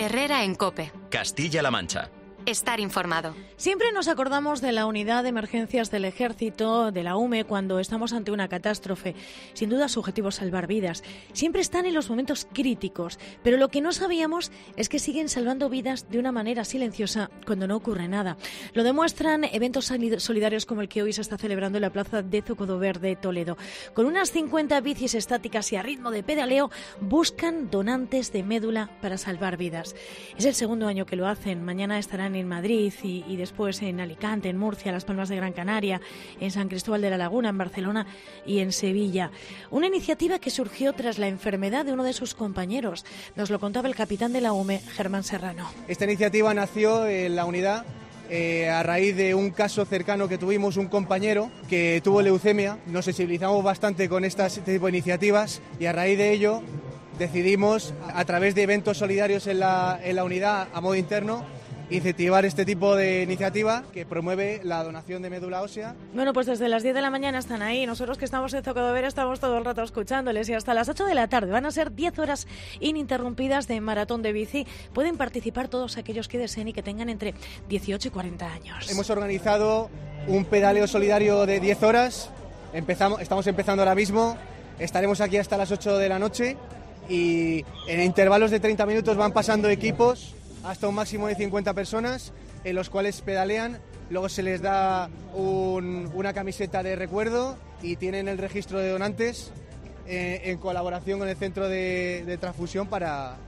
Herrera en COPE. Castilla-La Mancha. Estar informado. Siempre nos acordamos de la unidad de emergencias del Ejército, de la UME, cuando estamos ante una catástrofe. Sin duda su objetivo es salvar vidas. Siempre están en los momentos críticos, pero lo que no sabíamos es que siguen salvando vidas de una manera silenciosa cuando no ocurre nada. Lo demuestran eventos solidarios como el que hoy se está celebrando en la plaza de Zocodover de Toledo. Con unas 50 bicis estáticas y a ritmo de pedaleo, buscan donantes de médula para salvar vidas. Es el segundo año que lo hacen. Mañana estarán en Madrid y después en Alicante, en Murcia, Las Palmas de Gran Canaria, en San Cristóbal de la Laguna, en Barcelona y en Sevilla. Una iniciativa que surgió tras la enfermedad de uno de sus compañeros. Nos lo contaba el capitán de la UME, Germán Serrano. Esta iniciativa nació en la unidad a raíz de un caso cercano que tuvimos, un compañero que tuvo leucemia. Nos sensibilizamos bastante con este tipo de iniciativas y a raíz de ello decidimos, a través de eventos solidarios en la unidad a modo interno, incentivar este tipo de iniciativa que promueve la donación de médula ósea. Bueno, pues desde las 10 de la mañana están ahí. Nosotros que estamos en Zocodover estamos todo el rato escuchándoles y hasta las 8 de la tarde. Van a ser 10 horas ininterrumpidas de maratón de bici. Pueden participar todos aquellos que deseen y que tengan entre 18 y 40 años. Hemos organizado un pedaleo solidario de 10 horas. Estamos empezando ahora mismo. Estaremos aquí hasta las 8 de la noche y en intervalos de 30 minutos van pasando equipos hasta un máximo de 50 personas, en los cuales pedalean. Luego se les da una camiseta de recuerdo y tienen el registro de donantes en colaboración con el centro de transfusión para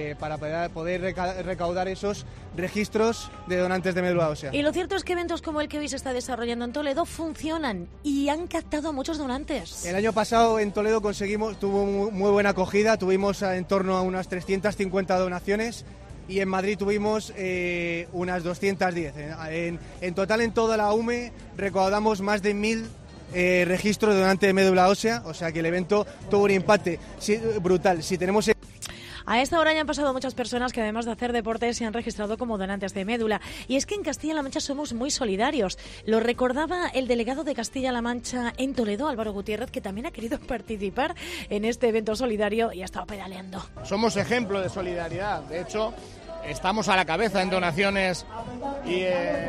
poder recaudar esos registros de donantes de médula ósea. Y lo cierto es que eventos como el que hoy se está desarrollando en Toledo funcionan y han captado a muchos donantes. El año pasado en Toledo tuvo muy buena acogida, tuvimos en torno a unas 350 donaciones. Y en Madrid tuvimos unas 210. En total, en toda la UME, recaudamos más de 1.000 registros de donante de médula ósea, o sea que el evento tuvo un impacto brutal. Si tenemos... A esta hora ya han pasado muchas personas que además de hacer deporte se han registrado como donantes de médula. Y es que en Castilla-La Mancha somos muy solidarios. Lo recordaba el delegado de Castilla-La Mancha en Toledo, Álvaro Gutiérrez, que también ha querido participar en este evento solidario y ha estado pedaleando. Somos ejemplo de solidaridad. De hecho, estamos a la cabeza en donaciones y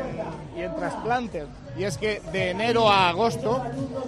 en trasplantes. Y es que de enero a agosto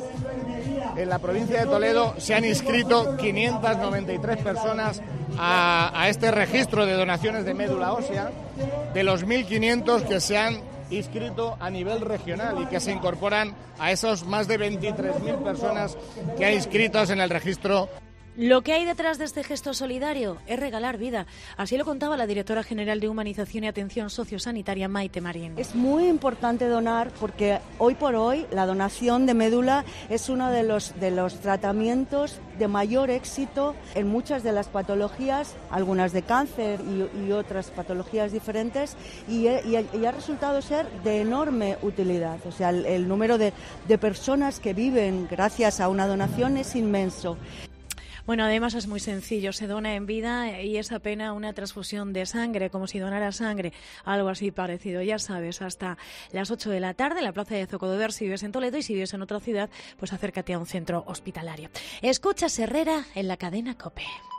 en la provincia de Toledo se han inscrito 593 personas a este registro de donaciones de médula ósea, de los 1.500 que se han inscrito a nivel regional y que se incorporan a esos más de 23.000 personas que hay inscritos en el registro. Lo que hay detrás de este gesto solidario es regalar vida. Así lo contaba la directora general de Humanización y Atención Sociosanitaria, Maite Marín. Es muy importante donar porque hoy por hoy la donación de médula es uno de los tratamientos de mayor éxito en muchas de las patologías, algunas de cáncer y otras patologías diferentes, y ha resultado ser de enorme utilidad. O sea, el número de personas que viven gracias a una donación es inmenso. Bueno, además es muy sencillo, se dona en vida y es apenas una transfusión de sangre, como si donara sangre, algo así parecido. Ya sabes, hasta las 8 de la tarde en la plaza de Zocodover, si vives en Toledo, y si vives en otra ciudad, pues acércate a un centro hospitalario. Escuchas Herrera en la cadena COPE.